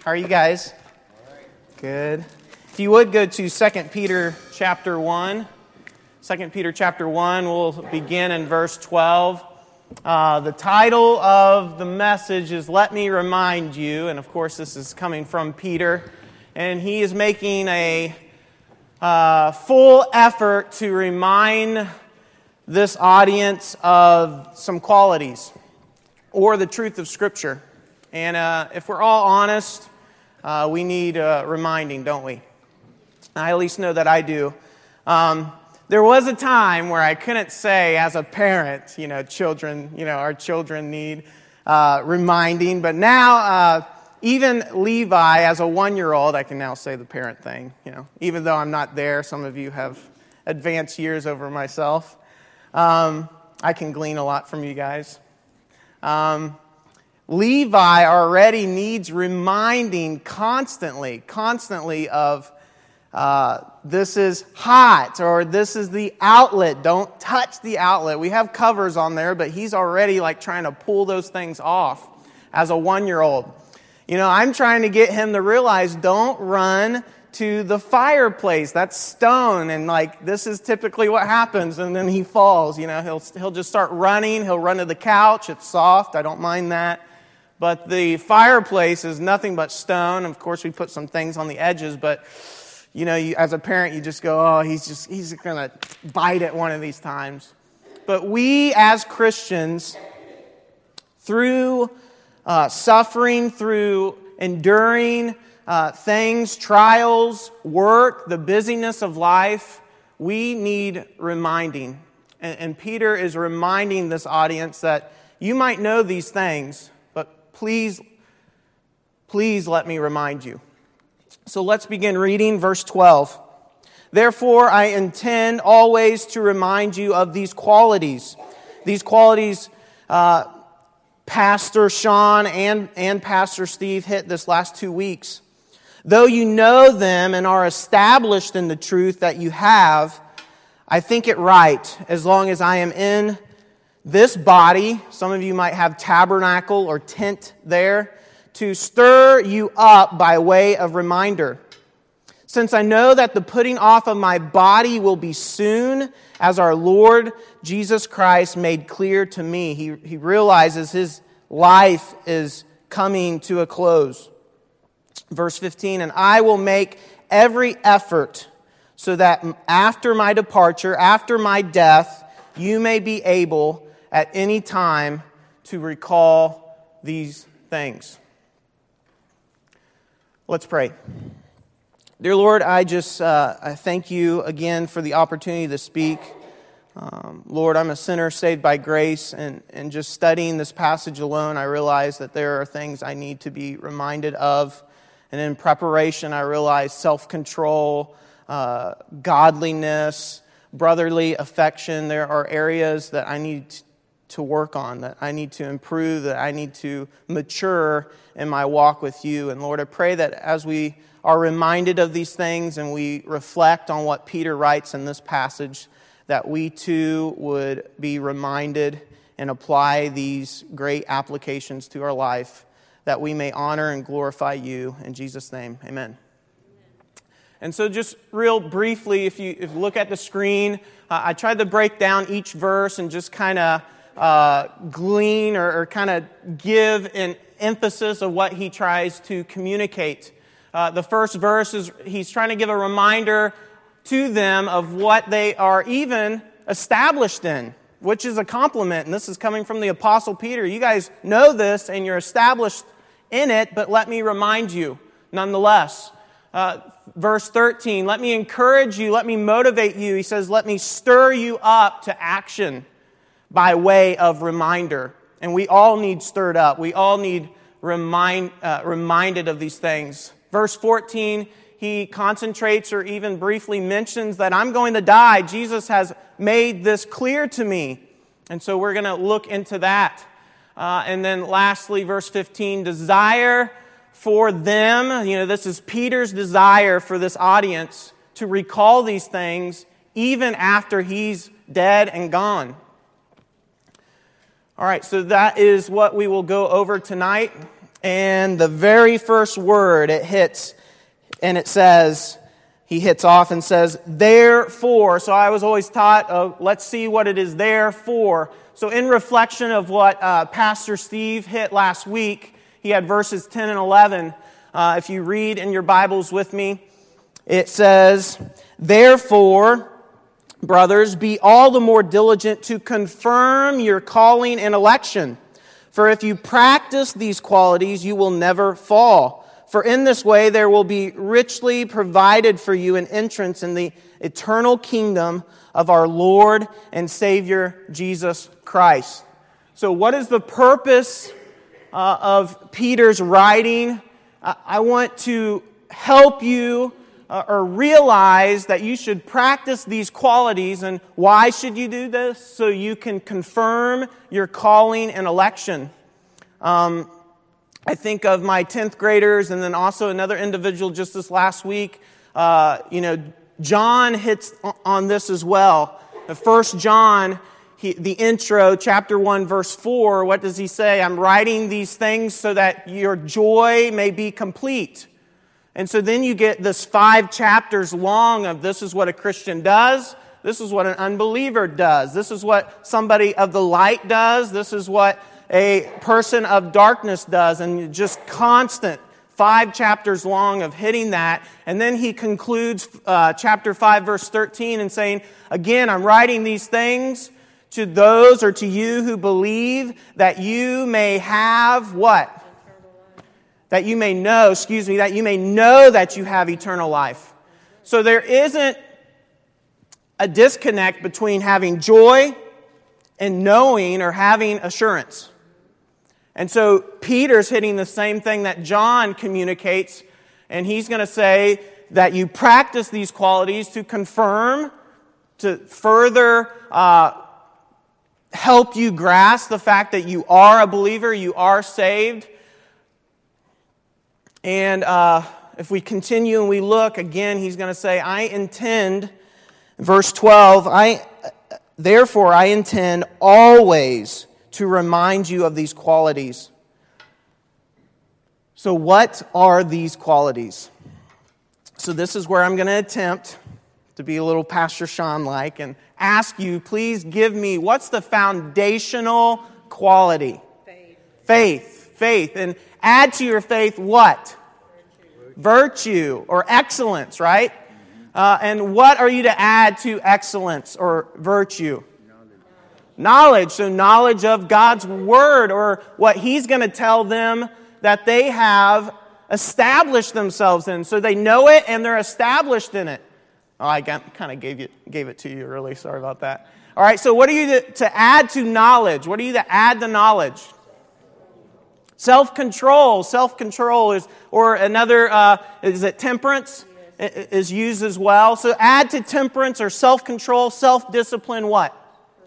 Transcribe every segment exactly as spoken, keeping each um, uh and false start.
How are you guys? Good. If you would go to Second Peter chapter one. Second Peter chapter one, we'll begin in verse twelve. Uh, the title of the message is Let Me Remind You, and of course this is coming from Peter, and he is making a uh, full effort to remind this audience of some qualities or the truth of Scripture. And uh, if we're all honest, uh, we need uh, reminding, don't we? I at least know that I do. Um, there was a time where I couldn't say as a parent, you know, children, you know, our children need uh, reminding. But now, uh, even Levi, as a one-year-old, I can now say the parent thing, you know. Even though I'm not there, some of you have advanced years over myself. Um, I can glean a lot from you guys. Um, Levi already needs reminding constantly, constantly of uh, this is hot, or this is the outlet. Don't touch the outlet. We have covers on there, but he's already like trying to pull those things off as a one-year-old. You know, I'm trying to get him to realize, don't run to the fireplace. That's stone, and like this is typically what happens, and then he falls. You know, he'll he'll just start running. He'll run to the couch. It's soft. I don't mind that. But the fireplace is nothing but stone. Of course, we put some things on the edges, but you know, you, as a parent, you just go, "Oh, he's just he's gonna bite it one of these times." But we, as Christians, through uh, suffering, through enduring Uh, things, trials, work, the busyness of life, we need reminding. And, and Peter is reminding this audience that you might know these things, but please, please let me remind you. So let's begin reading verse twelve. Therefore, I intend always to remind you of these qualities. These qualities, uh, Pastor Sean and, and Pastor Steve hit this last two weeks. Though you know them and are established in the truth that you have, I think it right, as long as I am in this body, some of you might have tabernacle or tent there, to stir you up by way of reminder. Since I know that the putting off of my body will be soon, as our Lord Jesus Christ made clear to me. He, he realizes his life is coming to a close. Verse fifteen, and I will make every effort so that after my departure, after my death, you may be able at any time to recall these things. Let's pray. Dear Lord, I just uh, I thank you again for the opportunity to speak. Um, Lord, I'm a sinner saved by grace, and, and just studying this passage alone, I realize that there are things I need to be reminded of. And in preparation, I realized self-control, uh, godliness, brotherly affection. There are areas that I need to work on, that I need to improve, that I need to mature in my walk with you. And Lord, I pray that as we are reminded of these things and we reflect on what Peter writes in this passage, that we too would be reminded and apply these great applications to our life, that we may honor and glorify you. In Jesus' name, amen. And so just real briefly, if you, if you look at the screen, uh, I tried to break down each verse and just kind of uh, glean or, or kind of give an emphasis of what he tries to communicate. Uh, the first verse is he's trying to give a reminder to them of what they are even established in, which is a compliment. And this is coming from the Apostle Peter. You guys know this and you're established in it, but let me remind you nonetheless. Uh, verse thirteen, let me encourage you, let me motivate you. He says, let me stir you up to action by way of reminder. And we all need stirred up. We all need remind, uh, reminded of these things. Verse fourteen, he concentrates or even briefly mentions that I'm going to die. Jesus has made this clear to me. And so we're going to look into that. Uh, and then lastly, verse fifteen, desire for them. You know, this is Peter's desire for this audience to recall these things even after he's dead and gone. All right, so that is what we will go over tonight. And the very first word it hits, and it says, he hits off and says, therefore. So I was always taught, uh, let's see what it is there for. So in reflection of what uh, Pastor Steve hit last week, he had verses ten and eleven. Uh, if you read in your Bibles with me, it says, therefore, brothers, be all the more diligent to confirm your calling and election. For if you practice these qualities, you will never fall. For in this way there will be richly provided for you an entrance in the eternal kingdom of our Lord and Savior Jesus Christ. So what is the purpose uh, of Peter's writing? Uh, I want to help you uh, or realize that you should practice these qualities. And why should you do this? So you can confirm your calling and election. Um, I think of my tenth graders and then also another individual just this last week. Uh, you know, John hits on this as well. First John, he, the intro, chapter one, verse four, what does he say? I'm writing these things so that your joy may be complete. And so then you get this five chapters long of this is what a Christian does. This is what an unbeliever does. This is what somebody of the light does. This is what a person of darkness does, and just constant five chapters long of hitting that. And then he concludes uh, chapter five, verse thirteen, and saying, again, I'm writing these things to those or to you who believe that you may have what? That you may know, excuse me, that you may know that you have eternal life. So there isn't a disconnect between having joy and knowing or having assurance. And so Peter's hitting the same thing that John communicates, and he's going to say that you practice these qualities to confirm, to further uh, help you grasp the fact that you are a believer, you are saved. And uh, if we continue and we look, again, he's going to say, I intend, verse twelve, I therefore I intend always to remind you of these qualities. So what are these qualities? So this is where I'm going to attempt to be a little Pastor Sean-like and ask you, please give me, what's the foundational quality? Faith. Faith. Faith. And add to your faith what? Virtue, Virtue or excellence, right? Uh, and what are you to add to excellence or virtue? Knowledge, so knowledge of God's Word, or what He's going to tell them that they have established themselves in. So they know it and they're established in it. Oh, I kind of gave, you, gave it to you early. Sorry about that. All right, so what are you to, to add to knowledge? What are you to add to knowledge? Self-control. Self-control is, or another, uh, is it temperance? Yes. Is used as well. So add to temperance or self-control, self-discipline what?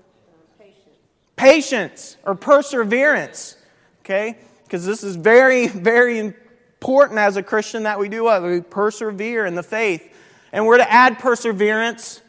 Patience or perseverance, okay? Because this is very, very important as a Christian that we do what? We persevere in the faith. And we're to add perseverance.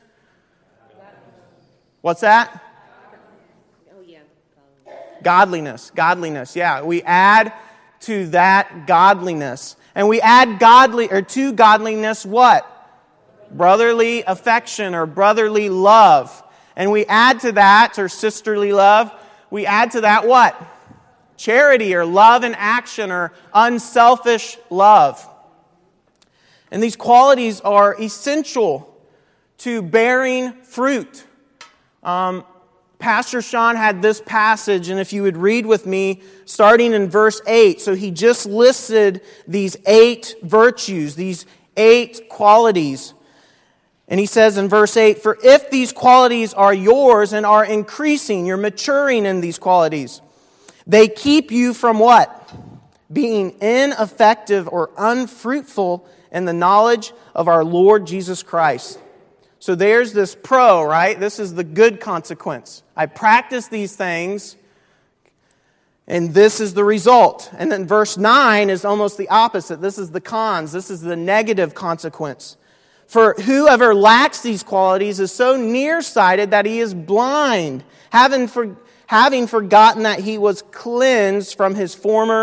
What's that? Oh, yeah. Godliness. Godliness, yeah. We add to that godliness. And we add godly or to godliness what? Brotherly affection or brotherly love. And we add to that, or sisterly love, we add to that what? Charity, or love in action, or unselfish love. And these qualities are essential to bearing fruit. Um, Pastor Sean had this passage, and if you would read with me, starting in verse eight. So he just listed these eight virtues, these eight qualities. And he says in verse eight, for if these qualities are yours and are increasing, you're maturing in these qualities, they keep you from what? Being ineffective or unfruitful in the knowledge of our Lord Jesus Christ. So there's this pro, right? This is the good consequence. I practice these things, and this is the result. And then verse nine is almost the opposite. This is the cons. This is the negative consequence. For whoever lacks these qualities is so nearsighted that he is blind, having, for, having forgotten that he was cleansed from his former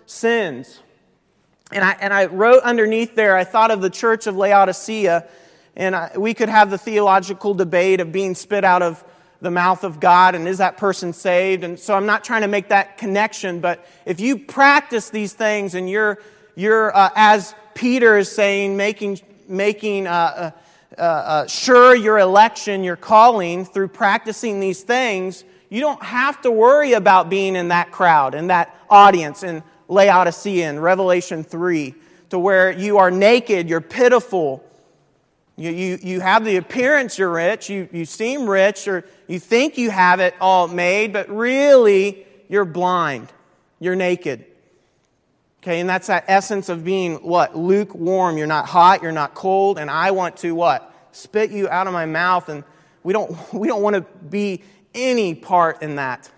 sins. And I and I wrote underneath there, I thought of the church of Laodicea, and I, we could have the theological debate of being spit out of the mouth of God, and is that person saved? And so I'm not trying to make that connection, but if you practice these things and you're, you're uh, as Peter is saying, making, making uh, uh, uh, sure your election, your calling through practicing these things, you don't have to worry about being in that crowd, in that audience, in Laodicea in Revelation three, to where you are naked, you're pitiful, you, you, you have the appearance you're rich, you, you seem rich, or you think you have it all made, but really you're blind, you're naked. Okay, and that's that essence of being what? Lukewarm. You're not hot, you're not cold, and I want to what? Spit you out of my mouth, and we don't we don't want to be any part in that.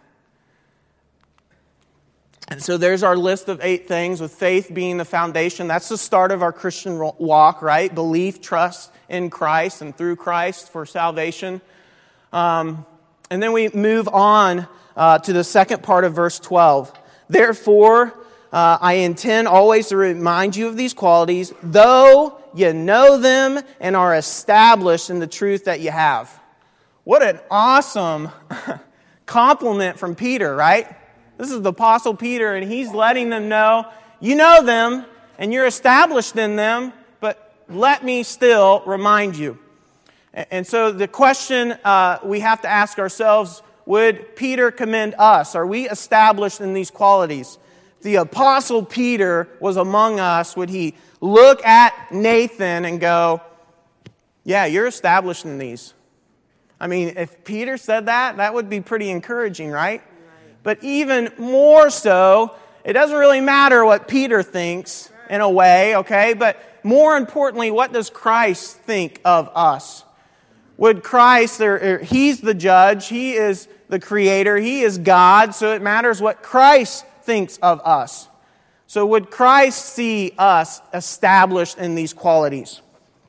And so there's our list of eight things, with faith being the foundation. That's the start of our Christian walk, right? Belief, trust in Christ and through Christ for salvation. Um, and then we move on uh, to the second part of verse twelve. Therefore, uh, I intend always to remind you of these qualities, though you know them and are established in the truth that you have. What an awesome compliment from Peter, right? This is the Apostle Peter, and he's letting them know, you know them, and you're established in them, but let me still remind you. And so the question uh, we have to ask ourselves, would Peter commend us? Are we established in these qualities? If the Apostle Peter was among us, would he look at Nathan and go, yeah, you're established in these? I mean, if Peter said that, that would be pretty encouraging, right? But even more so, it doesn't really matter what Peter thinks in a way, okay? But more importantly, what does Christ think of us? Would Christ, or He's the judge, He is the creator, He is God, so it matters what Christ thinks of us. So would Christ see us established in these qualities?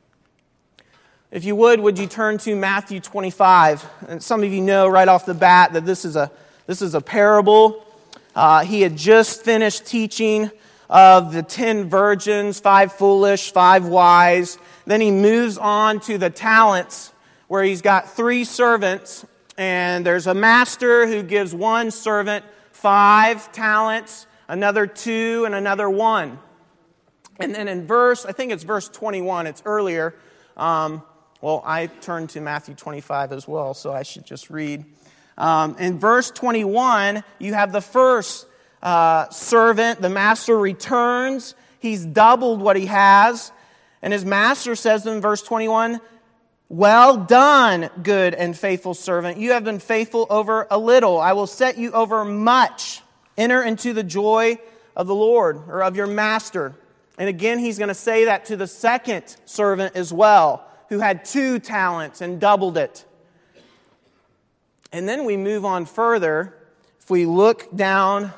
If you would, would you turn to Matthew twenty-five? And some of you know right off the bat that this is a This is a parable. Uh, he had just finished teaching of the ten virgins, five foolish, five wise. Then he moves on to the talents, where he's got three servants. And there's a master who gives one servant five talents, another two, and another one. And then in verse, I think it's verse twenty-one, it's earlier. Um, well, I turned to Matthew twenty-five as well, so I should just read. Um, in verse twenty-one, you have the first uh, servant. The master returns. He's doubled what he has. And his master says in verse twenty-one, well done, good and faithful servant. You have been faithful over a little. I will set you over much. Enter into the joy of the Lord, or of your master. And again, he's going to say that to the second servant as well, who had two talents and doubled it. And then we move on further. If we look down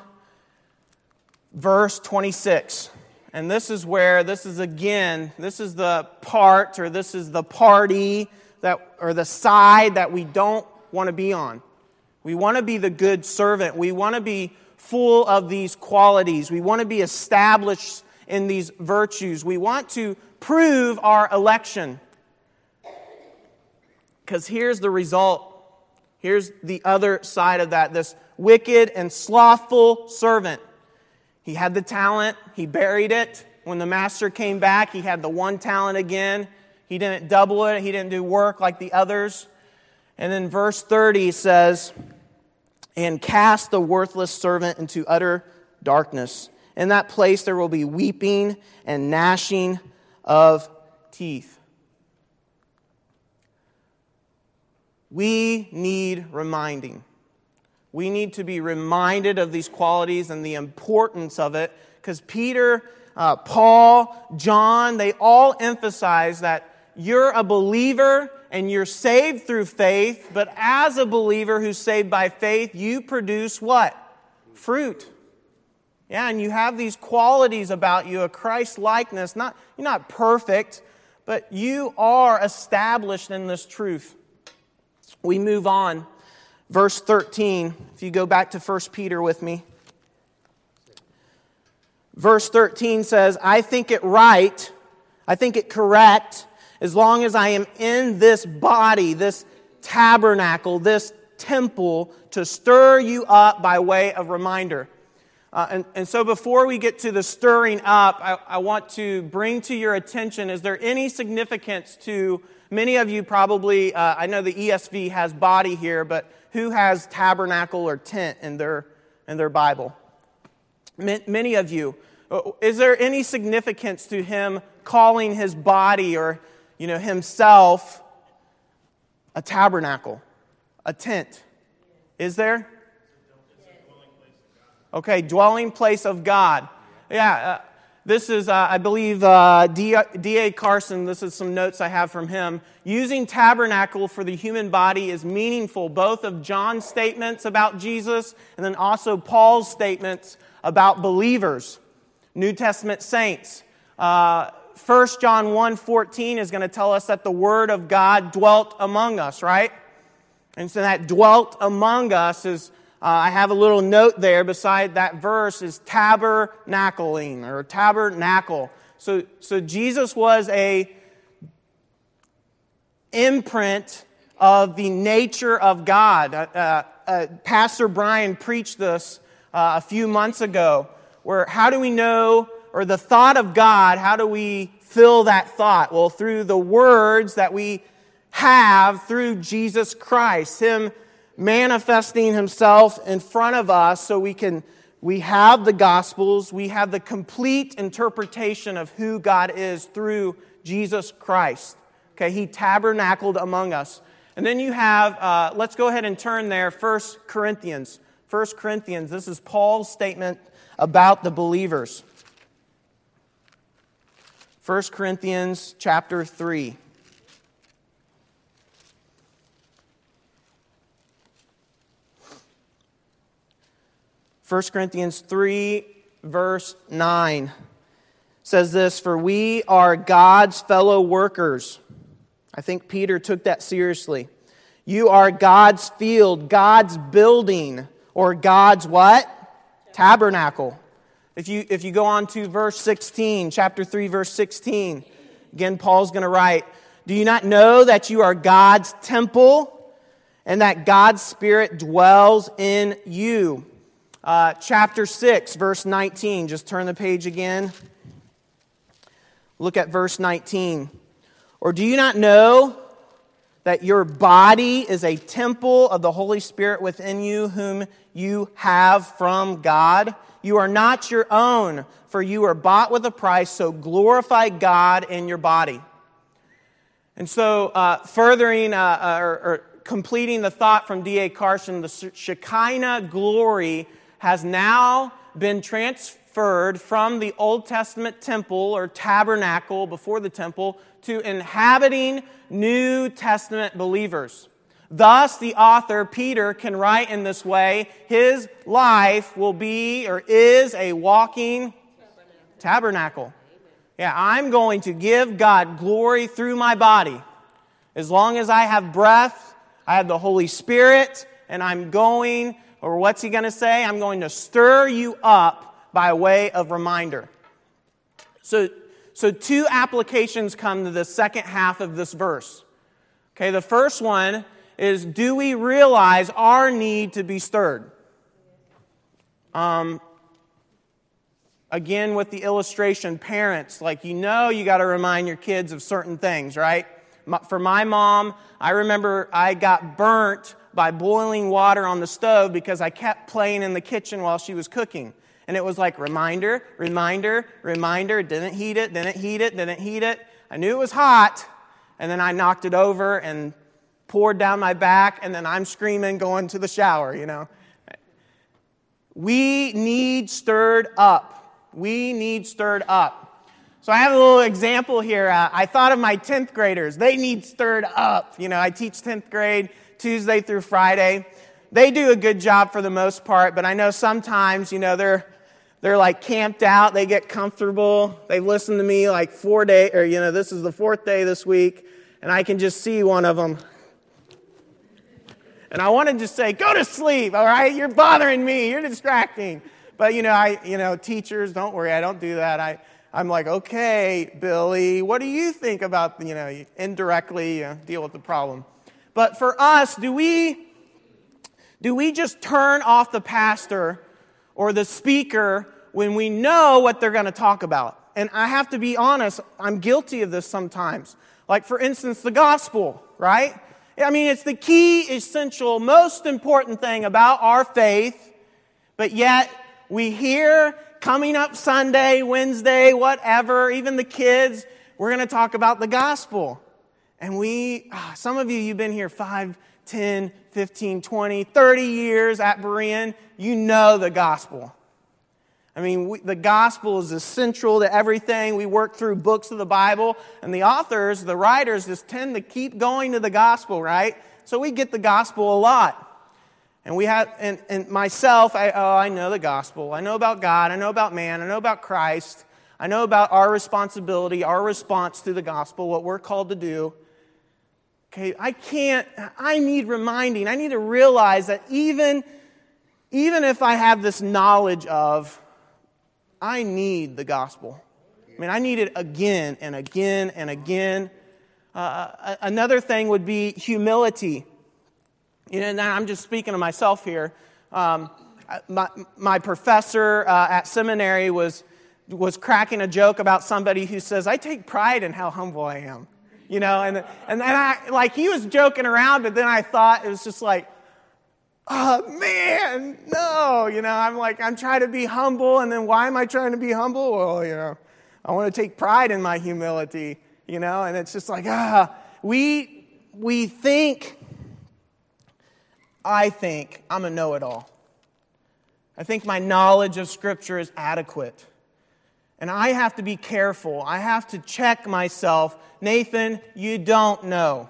verse twenty-six, and this is where, this is again, this is the part, or this is the party, that, or the side that we don't want to be on. We want to be the good servant. We want to be full of these qualities. We want to be established in these virtues. We want to prove our election. Because here's the result. Here's the other side of that, this wicked and slothful servant. He had the talent, he buried it. When the master came back, he had the one talent again. He didn't double it, he didn't do work like the others. And then verse thirty says, and cast the worthless servant into utter darkness. In that place there will be weeping and gnashing of teeth. We need reminding. We need to be reminded of these qualities and the importance of it, because Peter, uh, Paul, John, they all emphasize that you're a believer and you're saved through faith, but as a believer who's saved by faith, you produce what? Fruit. Yeah, and you have these qualities about you, a Christ-likeness. Not, you're not perfect, but you are established in this truth. We move on. Verse thirteen, if you go back to First Peter with me. Verse thirteen says, I think it right, I think it correct, as long as I am in this body, this tabernacle, this temple, to stir you up by way of reminder. Uh, and, and so before we get to the stirring up, I, I want to bring to your attention, is there any significance to, many of you probably, uh, I know the E S V has body here, but who has tabernacle or tent in their, in their Bible? Many of you. Is there any significance to him calling his body or, you know, himself a tabernacle, a tent? Is there? Okay, dwelling place of God. Yeah, uh, this is, uh, I believe, uh, D A Carson, this is some notes I have from him. Using tabernacle for the human body is meaningful, both of John's statements about Jesus and then also Paul's statements about believers, New Testament saints. Uh, First John one fourteen is going to tell us that the Word of God dwelt among us, right? And so that dwelt among us is, uh, I have a little note there beside that verse, is tabernacling or tabernacle. So, so Jesus was a imprint of the nature of God. Uh, uh, Pastor Brian preached this uh, a few months ago, where how do we know, or the thought of God, how do we fill that thought? Well, through the words that we have through Jesus Christ, Him manifesting Himself in front of us so we can, we have the Gospels, we have the complete interpretation of who God is through Jesus Christ. Okay, He tabernacled among us. And then you have, uh, let's go ahead and turn there, First Corinthians. First Corinthians, this is Paul's statement about the believers. First Corinthians chapter three. First Corinthians three, verse nine says this, "For we are God's fellow workers." I think Peter took that seriously. You are God's field, God's building, or God's what? Tabernacle. If you if you go on to verse sixteen, chapter three, verse sixteen, again, Paul's going to write, "Do you not know that you are God's temple and that God's Spirit dwells in you?" Uh, chapter six, verse nineteen. Just turn the page again. Look at verse nineteen. "Or do you not know that your body is a temple of the Holy Spirit within you, whom you have from God? You are not your own, for you are bought with a price, so glorify God in your body." And so, uh, furthering uh, or, or completing the thought from D A Carson, the Shekinah glory has now been transferred from the Old Testament temple or tabernacle before the temple to inhabiting New Testament believers. Thus, the author, Peter, can write in this way, his life will be or is a walking tabernacle. Yeah, I'm going to give God glory through my body. As long as I have breath, I have the Holy Spirit, and I'm going, or what's he going to say? I'm going to stir you up by way of reminder. So, so two applications come to the second half of this verse. Okay, the first one is, do we realize our need to be stirred? Um, again, with the illustration, parents, like, you know you got to remind your kids of certain things, right? For my mom, I remember I got burnt by boiling water on the stove because I kept playing in the kitchen while she was cooking. And it was like, reminder, reminder, reminder, didn't heat it, didn't heat it, didn't heat it. I knew it was hot, and then I knocked it over and poured down my back, and then I'm screaming going to the shower, you know. We need stirred up. We need stirred up. So I have a little example here. Uh, I thought of my tenth graders. They need stirred up. You know, I teach tenth grade Tuesday through Friday. They do a good job for the most part, but I know sometimes, you know, they're they're like camped out. They get comfortable. They've listened to me like four days, or, you know, this is the fourth day this week, and I can just see one of them. And I want to just say, go to sleep, all right? You're bothering me. You're distracting. But, you know, I, you know, teachers, don't worry, I don't do that. I, I'm like, okay, Billy, what do you think about, you know, you indirectly uh, deal with the problem. But for us, do we, do we just turn off the pastor or the speaker when we know what they're going to talk about? And I have to be honest, I'm guilty of this sometimes. Like, for instance, the gospel, right? I mean, it's the key, essential, most important thing about our faith, but yet we hear coming up Sunday, Wednesday, whatever, even the kids, we're going to talk about the gospel. And we, ah, some of you, you've been here five, ten, fifteen, twenty, thirty years at Berean, you know the gospel. I mean, we, the gospel is essential to everything. We work through books of the Bible, and the authors, the writers, just tend to keep going to the gospel, right? So we get the gospel a lot. And we have, and, and myself, I, oh, I know the gospel. I know about God. I know about man. I know about Christ. I know about our responsibility, our response to the gospel, what we're called to do. Okay, I can't, I need reminding. I need to realize that even, even if I have this knowledge of, I need the gospel. I mean, I need it again and again and again. Uh, another thing would be humility. You know, and I'm just speaking to myself here. Um, my, my professor uh, at seminary was was cracking a joke about somebody who says, "I take pride in how humble I am." You know, and and then I like he was joking around, but then I thought it was just like, oh, man, no. You know, I'm like, I'm trying to be humble, and then why am I trying to be humble? Well, you know, I want to take pride in my humility, you know, and it's just like, ah, we we think, I think I'm a know-it-all. I think my knowledge of Scripture is adequate. And I have to be careful. I have to check myself. Nathan, you don't know.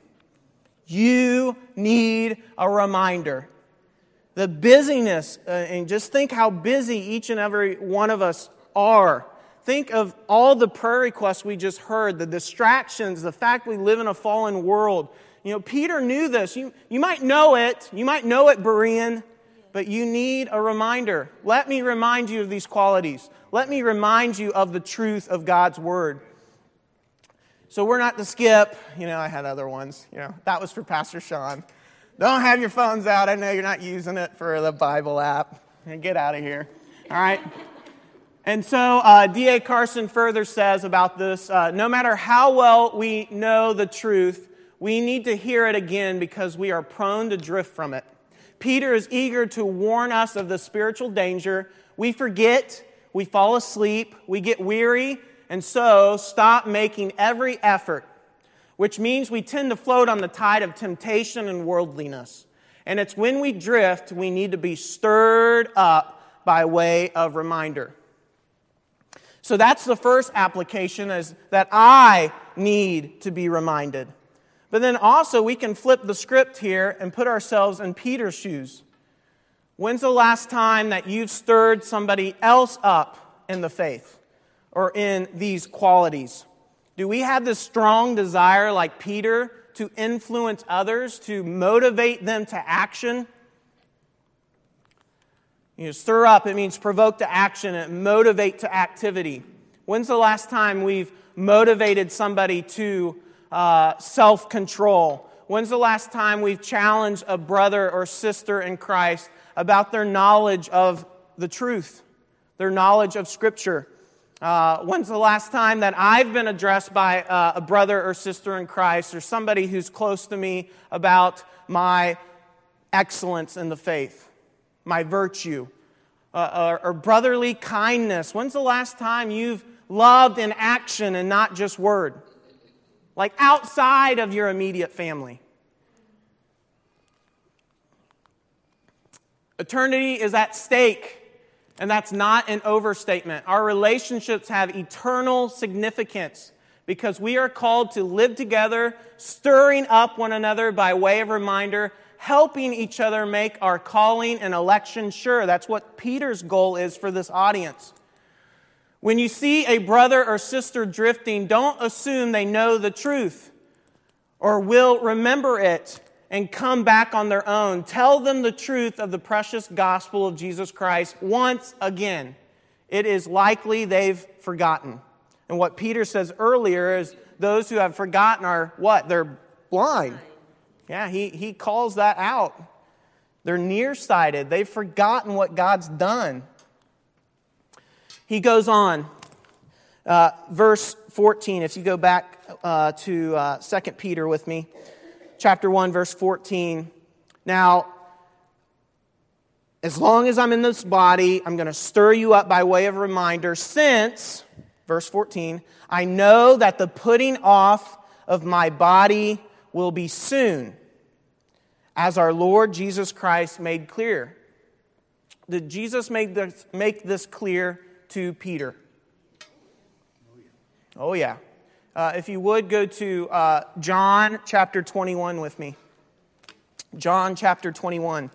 You need a reminder. The busyness, uh, and just think how busy each and every one of us are. Think of all the prayer requests we just heard, the distractions, the fact we live in a fallen world. You know, Peter knew this. You, you might know it. You might know it, Berean, but you need a reminder. Let me remind you of these qualities. Let me remind you of the truth of God's Word. So we're not to skip. You know, I had other ones. You know, that was for Pastor Sean. Don't have your phones out. I know you're not using it for the Bible app. Get out of here. All right. And so uh, D A Carson further says about this, uh, no matter how well we know the truth, we need to hear it again because we are prone to drift from it. Peter is eager to warn us of the spiritual danger. We forget, we fall asleep, we get weary, and so stop making every effort, which means we tend to float on the tide of temptation and worldliness. And it's when we drift, we need to be stirred up by way of reminder. So that's the first application, is that I need to be reminded. But then also we can flip the script here and put ourselves in Peter's shoes. When's the last time that you've stirred somebody else up in the faith or in these qualities? Do we have this strong desire like Peter to influence others, to motivate them to action? You know, stir up, it means provoke to action and motivate to activity. When's the last time we've motivated somebody to uh, self-control? When's the last time we've challenged a brother or sister in Christ about their knowledge of the truth, their knowledge of Scripture? Uh, when's the last time that I've been addressed by uh, a brother or sister in Christ or somebody who's close to me about my excellence in the faith, my virtue, uh, or, or brotherly kindness? When's the last time you've loved in action and not just word? Like outside of your immediate family. Eternity is at stake. And that's not an overstatement. Our relationships have eternal significance because we are called to live together, stirring up one another by way of reminder, helping each other make our calling and election sure. That's what Peter's goal is for this audience. When you see a brother or sister drifting, don't assume they know the truth or will remember it. and come back on their own. Tell them the truth of the precious gospel of Jesus Christ once again. It is likely they've forgotten. And what Peter says earlier is those who have forgotten are what? They're blind. Yeah, he, he calls that out. They're nearsighted. They've forgotten what God's done. He goes on. Uh, verse fourteen, if you go back uh, to uh, Second Peter with me. Chapter one, verse fourteen. Now, as long as I'm in this body, I'm going to stir you up by way of reminder, since, verse fourteen, I know that the putting off of my body will be soon, as our Lord Jesus Christ made clear. Did Jesus make this, make this clear to Peter? Oh, yeah. Uh, if you would, go to uh, John chapter twenty-one with me. John chapter twenty-one.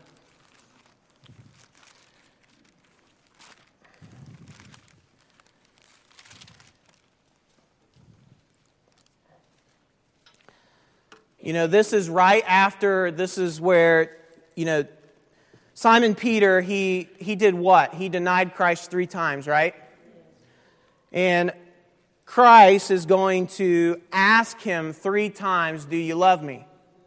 You know, this is right after, this is where, you know, Simon Peter, he, he did what? He denied Christ three times, right? And Christ is going to ask him three times, do you love me?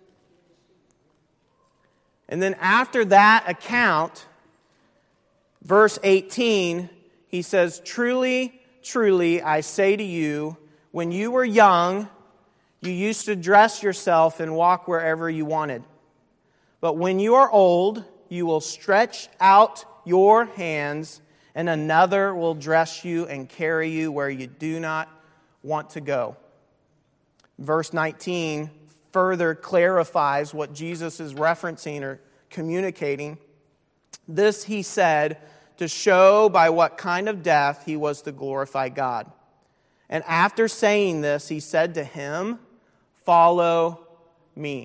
And then after that account, verse eighteen, he says, truly, truly, I say to you, when you were young, you used to dress yourself and walk wherever you wanted. But when you are old, you will stretch out your hands, and another will dress you and carry you where you do not want to go. Verse nineteen further clarifies what Jesus is referencing or communicating. This he said to show by what kind of death he was to glorify God. And after saying this, he said to him, follow me.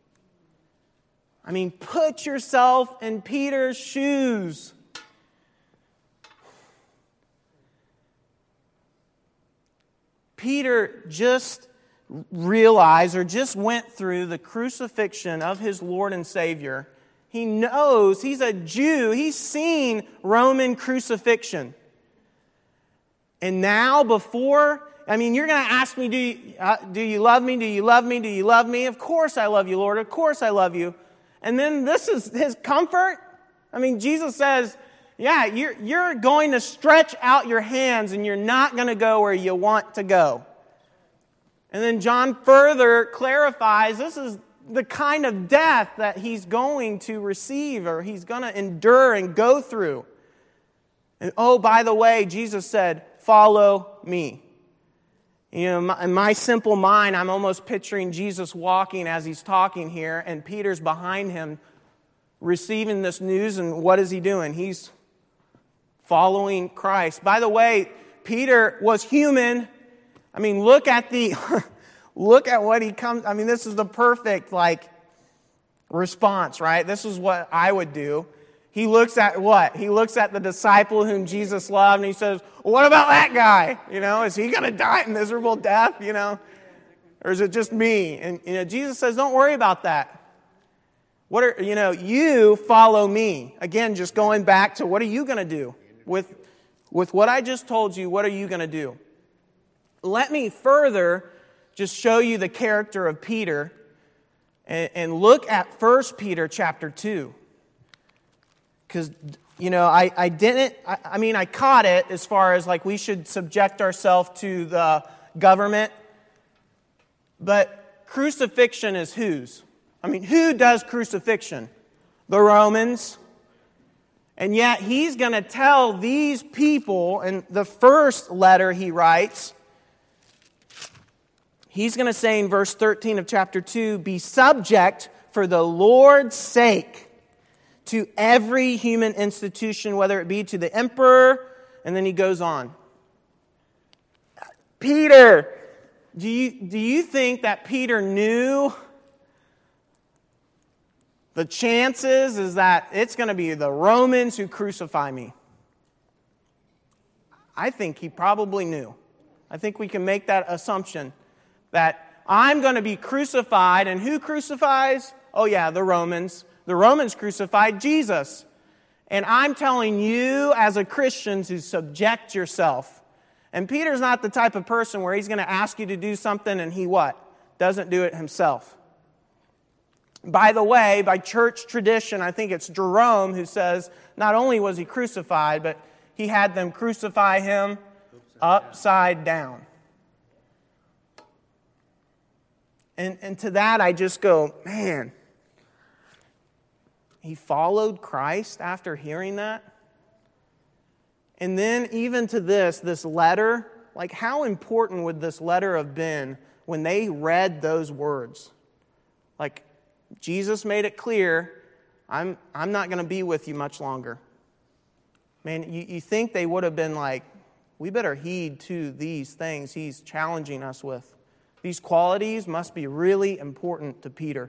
I mean, put yourself in Peter's shoes. Peter just realized or just went through the crucifixion of his Lord and Savior. He knows, he's a Jew, he's seen Roman crucifixion. And now before, I mean, you're going to ask me, do you, uh, do you love me? Do you love me? Do you love me? Of course I love you, Lord. Of course I love you. And then this is his comfort. I mean, Jesus says, yeah, you're, you're going to stretch out your hands and you're not going to go where you want to go. And then John further clarifies this is the kind of death that he's going to receive or he's going to endure and go through. And oh, by the way, Jesus said, follow me. You know, in my simple mind, I'm almost picturing Jesus walking as he's talking here, and Peter's behind him receiving this news, and what is he doing? He's following Christ. By the way, Peter was human. I mean, look at the look at what he comes. I mean, this is the perfect like response, right? This is what I would do. He looks at what? He looks at the disciple whom Jesus loved, and he says, well, what about that guy? You know, is he going to die a miserable death, you know? Or is it just me? And, you know, Jesus says, don't worry about that. What are, you know, you follow me. Again, just going back to what are you going to do? With, with what I just told you, what are you going to do? Let me further just show you the character of Peter and, and look at First Peter chapter two. Because, you know, I, I didn't, I, I mean, I caught it as far as like we should subject ourselves to the government. But crucifixion is whose? I mean, who does crucifixion? The Romans. And yet he's going to tell these people, in the first letter he writes, he's going to say in verse thirteen of chapter two, be subject for the Lord's sake to every human institution, whether it be to the emperor, and then he goes on. Peter, do you, do you think that Peter knew the chances is that it's going to be the Romans who crucify me? I think he probably knew. I think we can make that assumption that I'm going to be crucified, and who crucifies? Oh yeah, the Romans. The Romans crucified Jesus. And I'm telling you as a Christian to subject yourself. And Peter's not the type of person where he's going to ask you to do something and he what? Doesn't do it himself. By the way, by church tradition, I think it's Jerome who says not only was he crucified, but he had them crucify him upside down. And, and to that I just go, man, he followed Christ after hearing that? And then even to this, this letter, like how important would this letter have been when they read those words? Like, Jesus made it clear, I'm, I'm not going to be with you much longer. Man, you, you think they would have been like, we better heed to these things he's challenging us with. These qualities must be really important to Peter.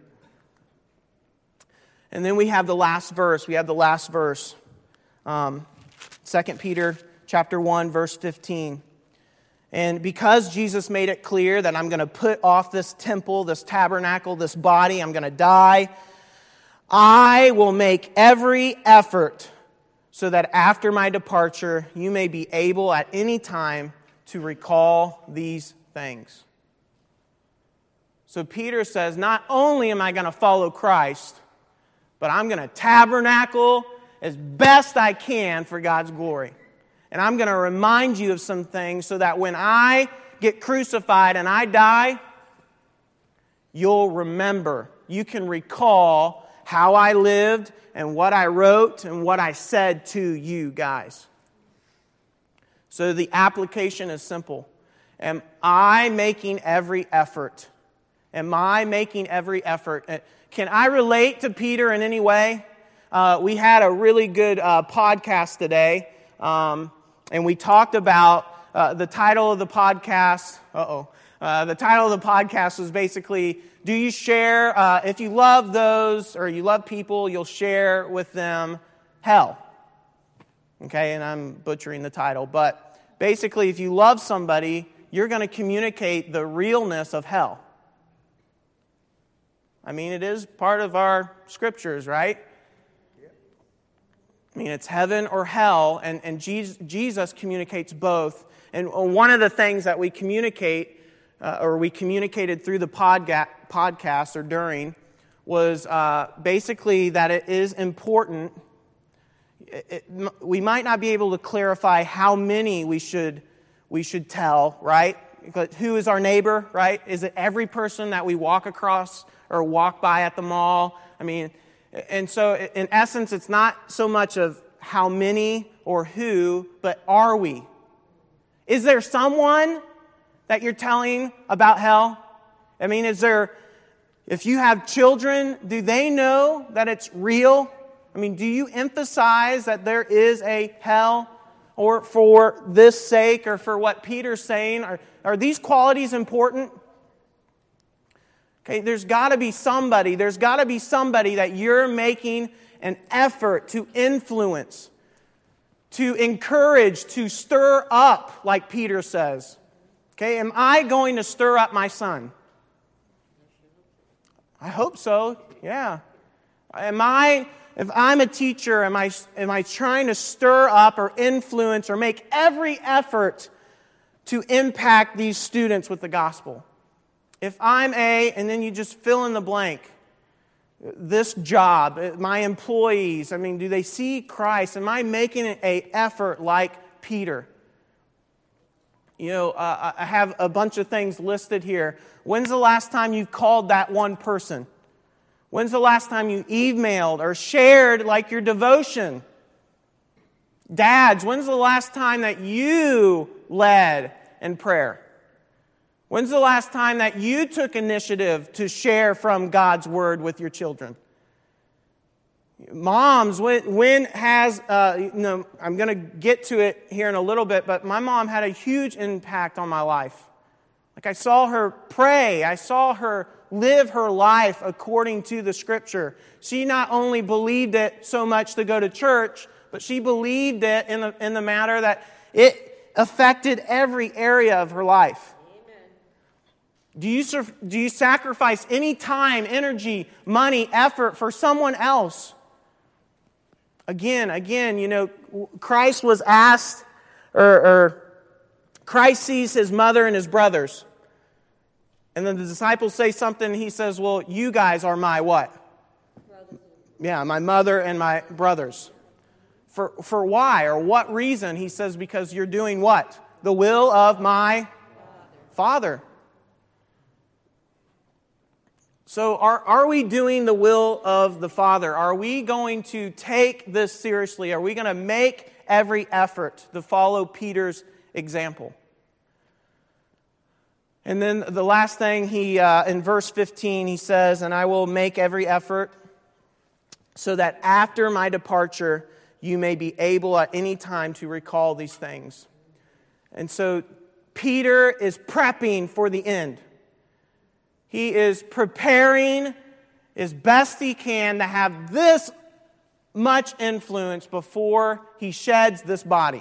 And then we have the last verse. We have the last verse. Um, Second Peter chapter one, verse fifteen. And because Jesus made it clear that I'm going to put off this temple, this tabernacle, this body, I'm going to die, I will make every effort so that after my departure, you may be able at any time to recall these things. So Peter says, not only am I going to follow Christ, but I'm going to tabernacle as best I can for God's glory. And I'm going to remind you of some things so that when I get crucified and I die, you'll remember. You can recall how I lived and what I wrote and what I said to you guys. So the application is simple. Am I making every effort? Am I making every effort? Can I relate to Peter in any way? Uh, we had a really good uh, podcast today. Um, And we talked about uh, the title of the podcast. Uh-oh. Uh, the title of the podcast was basically, do you share, uh, if you love those or you love people, you'll share with them hell. Okay, and I'm butchering the title. But basically, if you love somebody, you're going to communicate the realness of hell. I mean, it is part of our scriptures, right? I mean, it's heaven or hell, and, and Jesus, Jesus communicates both. And one of the things that we communicate, uh, or we communicated through the podga- podcast or during, was uh, basically that it is important. It, it, we might not be able to clarify how many we should we should tell, right? But who is our neighbor, right? Is it every person that we walk across or walk by at the mall? I mean... And so, in essence, it's not so much of how many or who, but are we? Is there someone that you're telling about hell? I mean, is there, if you have children, do they know that it's real? I mean, do you emphasize that there is a hell? Or for this sake, or for what Peter's saying, are, are these qualities important? Okay, there's got to be somebody, there's got to be somebody that you're making an effort to influence, to encourage, to stir up, like Peter says. Okay, am I going to stir up my son? I hope so, yeah. Am I, if I'm a teacher, am I, am I trying to stir up or influence or make every effort to impact these students with the gospel? If I'm a, and then you just fill in the blank, this job, my employees, I mean, do they see Christ? Am I making an effort like Peter? You know, uh, I have a bunch of things listed here. When's the last time you called that one person? When's the last time you emailed or shared like your devotion? Dads, when's the last time that you led in prayer? When's the last time that you took initiative to share from God's Word with your children? Moms, when, when has, uh, you know, I'm going to get to it here in a little bit, but my mom had a huge impact on my life. Like I saw her pray, I saw her live her life according to the Scripture. She not only believed it so much to go to church, but she believed it in the, in the matter that it affected every area of her life. Do you, do you sacrifice any time, energy, money, effort for someone else? Again, again, you know, Christ was asked, or, or Christ sees his mother and his brothers. And then the disciples say something, and he says, well, you guys are my what? Brothers. Yeah, my mother and my brothers. For, for why or what reason? He says, because you're doing what? The will of my Father. Father. So are, are we doing the will of the Father? Are we going to take this seriously? Are we going to make every effort to follow Peter's example? And then the last thing, he uh, in verse fifteen, he says, and I will make every effort so that after my departure you may be able at any time to recall these things. And so Peter is prepping for the end. He is preparing as best he can to have this much influence before he sheds this body.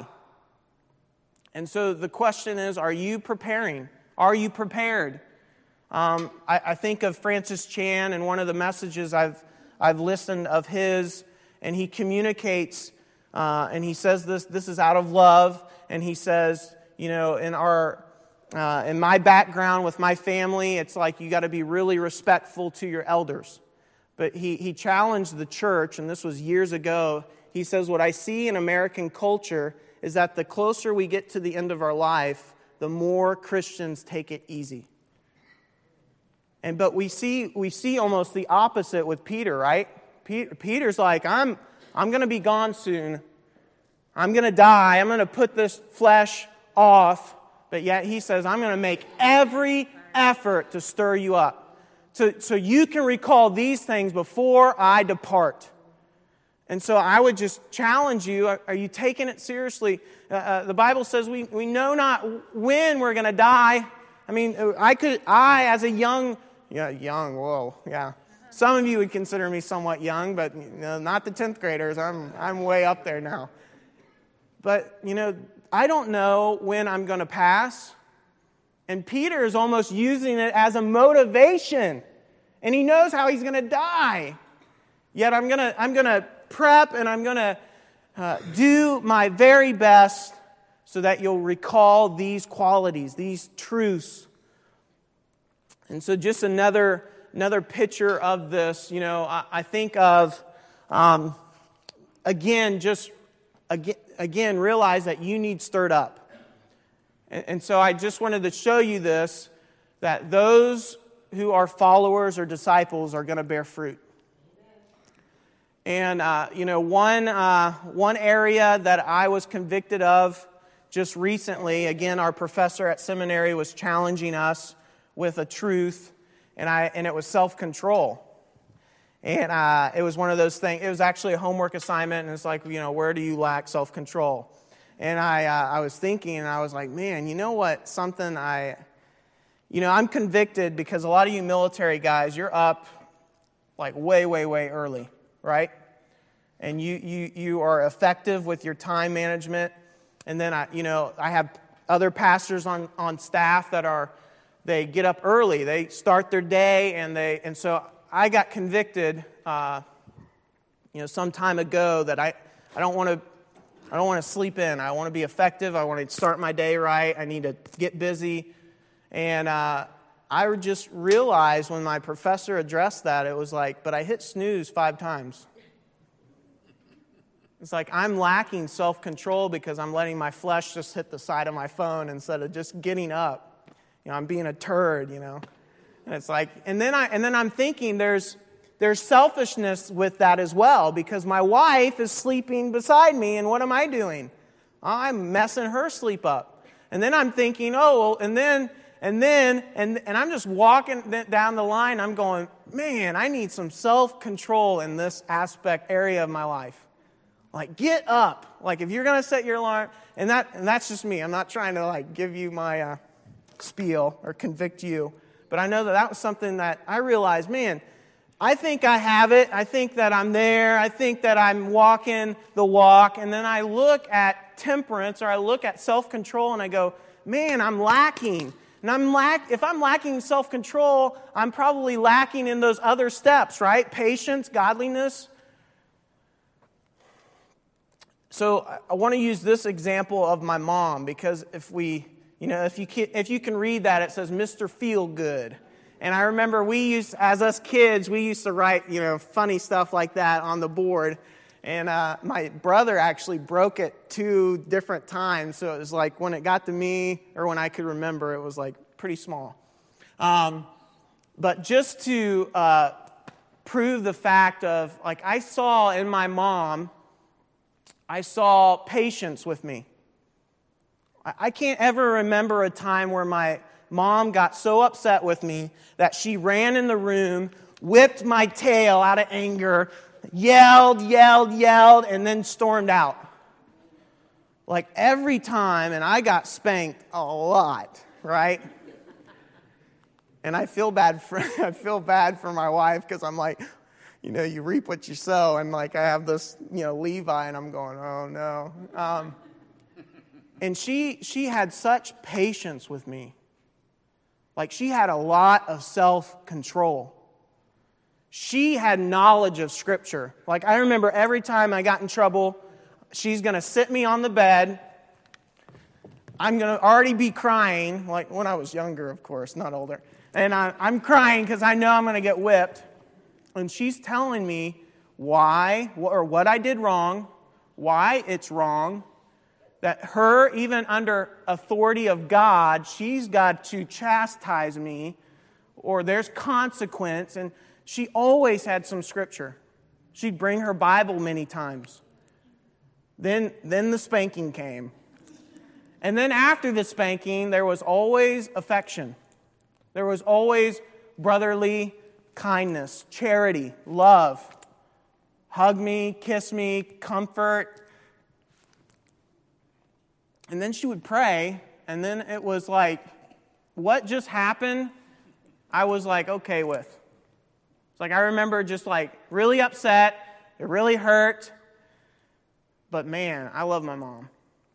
And so the question is, are you preparing? Are you prepared? Um, I, I think of Francis Chan and one of the messages I've I've listened of his, and he communicates, uh, and he says this, this is out of love, and he says, you know, in our Uh, in my background with my family, it's like you got to be really respectful to your elders. But he, he challenged the church, and this was years ago. He says, what I see in American culture is that the closer we get to the end of our life, the more Christians take it easy. And but we see we see almost the opposite with Peter, right? Peter, Peter's like, I'm I'm going to be gone soon. I'm going to die. I'm going to put this flesh off. But yet he says, I'm going to make every effort to stir you up. So, so you can recall these things before I depart. And so I would just challenge you, are, are you taking it seriously? Uh, uh, the Bible says we, we know not when we're going to die. I mean, I could, I as a young, yeah, young, whoa, yeah. Some of you would consider me somewhat young, but you know, not the tenth graders. I'm, I'm way up there now. But, you know, I don't know when I'm going to pass. And Peter is almost using it as a motivation. And he knows how he's going to die. Yet I'm going to I'm going to prep and I'm going to uh, do my very best so that you'll recall these qualities, these truths. And so just another another picture of this, you know, I, I think of, um, again, just again, Again, realize that you need stirred up. And, and so I just wanted to show you this, that those who are followers or disciples are going to bear fruit. And, uh, you know, one, uh, one area that I was convicted of just recently, again, our professor at seminary was challenging us with a truth, and I and it was self-control. And uh, it was one of those things, it was actually a homework assignment, and it's like, you know, where do you lack self-control? And I uh, I was thinking, and I was like, man, you know what, something I, you know, I'm convicted because a lot of you military guys, you're up like way, way, way early, right? And you you you are effective with your time management. And then, I, you know, I have other pastors on, on staff that are, they get up early, they start their day, and they, and so I got convicted, uh, you know, some time ago that I, I don't want to, I don't want to sleep in. I want to be effective. I want to start my day right. I need to get busy. And uh, I just realized when my professor addressed that, it was like, but I hit snooze five times. It's like I'm lacking self-control because I'm letting my flesh just hit the side of my phone instead of just getting up. You know, I'm being a turd, you know. And it's like, and then I and then I'm thinking there's there's selfishness with that as well, because my wife is sleeping beside me, and what am I doing? I'm messing her sleep up. And then I'm thinking, oh, well, and then and then and and I'm just walking down the line. I'm going, man, I need some self-control in this aspect area of my life. Like, get up. Like, if you're going to set your alarm, and that and that's just me. I'm not trying to like give you my uh, spiel or convict you. But I know that that was something that I realized, man, I think I have it. I think that I'm there. I think that I'm walking the walk. And then I look at temperance, or I look at self-control, and I go, man, I'm lacking. And And I'm lack, if I'm lacking self-control, I'm probably lacking in those other steps, right? Patience, godliness. So I want to use this example of my mom, because if we, you know, if you can, if you can read that, it says Mister Feelgood. And I remember we used, as us kids, we used to write, you know, funny stuff like that on the board. And uh, my brother actually broke it two different times. So it was like when it got to me, or when I could remember, it was like pretty small. Um, but just to uh, prove the fact of, like, I saw in my mom, I saw patience with me. I, I can't ever remember a time where my mom got so upset with me that she ran in the room, whipped my tail out of anger, yelled, yelled, yelled, and then stormed out. Like every time, and I got spanked a lot, right? And I feel bad for I feel bad for my wife, because I'm like, you know, you reap what you sow, and like I have this, you know, Levi, and I'm going, oh no. Um, and she she had such patience with me. Like she had a lot of self-control. She had knowledge of Scripture. Like I remember every time I got in trouble, she's going to sit me on the bed. I'm going to already be crying, like when I was younger, of course, not older. And I, I'm crying because I know I'm going to get whipped. And she's telling me why, or what I did wrong, why it's wrong, that her, even under authority of God, she's got to chastise me, or there's consequence. And she always had some Scripture. She'd bring her Bible many times. Then, then the spanking came. And then after the spanking, there was always affection. There was always brotherly kindness, charity, love. Hug me, kiss me, comfort. And then she would pray, and then it was like, what just happened, I was like, okay with. It's like I remember just like really upset, it really hurt, but man, I love my mom.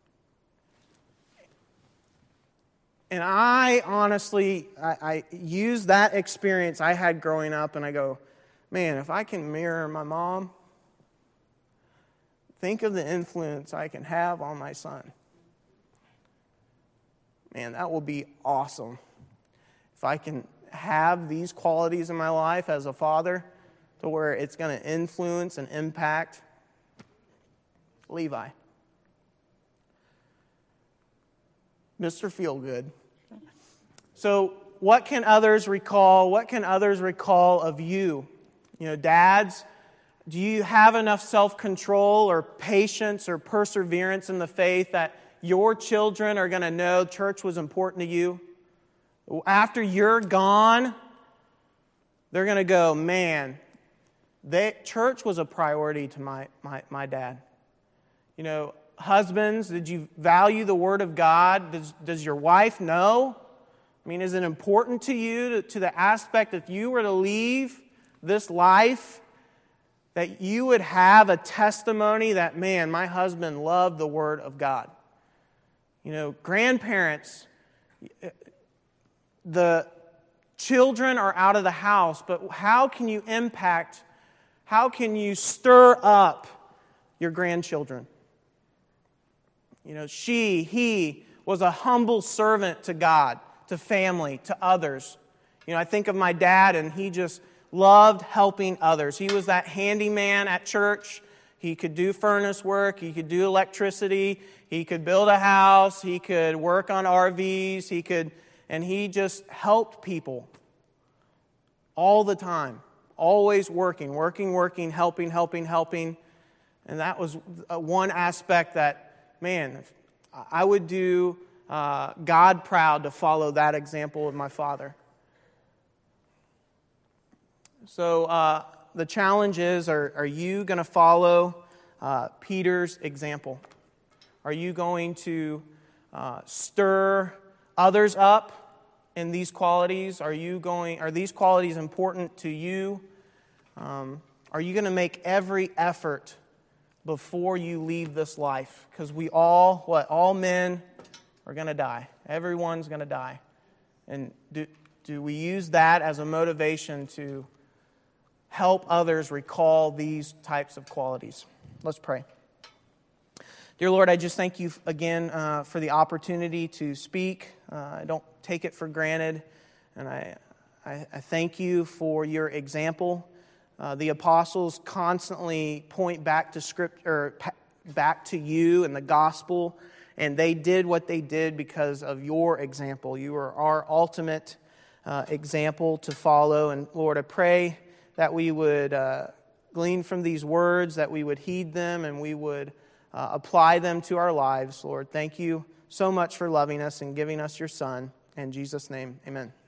And I honestly, I, I use that experience I had growing up, and I go, man, if I can mirror my mom, think of the influence I can have on my son. Man, that will be awesome. If I can have these qualities in my life as a father, to where it's going to influence and impact Levi. Mister Feelgood. So what can others recall? What can others recall of you? You know, dads, do you have enough self-control or patience or perseverance in the faith that your children are going to know church was important to you? After you're gone, they're going to go, man, they, church was a priority to my, my, my dad. You know, husbands, did you value the Word of God? Does, does your wife know? I mean, is it important to you, to, to the aspect if you were to leave this life, that you would have a testimony that, man, my husband loved the Word of God? You know, grandparents, the children are out of the house, but how can you impact, how can you stir up your grandchildren? You know, she, he was a humble servant to God, to family, to others. You know, I think of my dad, and he just loved helping others. He was that handyman at church. He could do furnace work. He could do electricity. He could build a house. He could work on R Vs. He could, and he just helped people all the time. Always working, working, working, helping, helping, helping. And that was one aspect that, man, I would do uh, God proud to follow that example of my father. So uh, the challenge is, are, are you going to follow uh, Peter's example? Are you going to uh, stir others up in these qualities? Are you going? Are these qualities important to you? Um, are you going to make every effort before you leave this life? Because we all, what, all men are going to die. Everyone's going to die. And do, do we use that as a motivation to help others recall these types of qualities? Let's pray. Dear Lord, I just thank you again uh, for the opportunity to speak. Uh, I don't take it for granted, and I, I, I thank you for your example. Uh, the apostles constantly point back to script or back to you and the gospel, and they did what they did because of your example. You are our ultimate uh, example to follow. And Lord, I pray that we would uh, glean from these words, that we would heed them, and we would uh, apply them to our lives. Lord, thank you so much for loving us and giving us your Son. In Jesus' name, amen.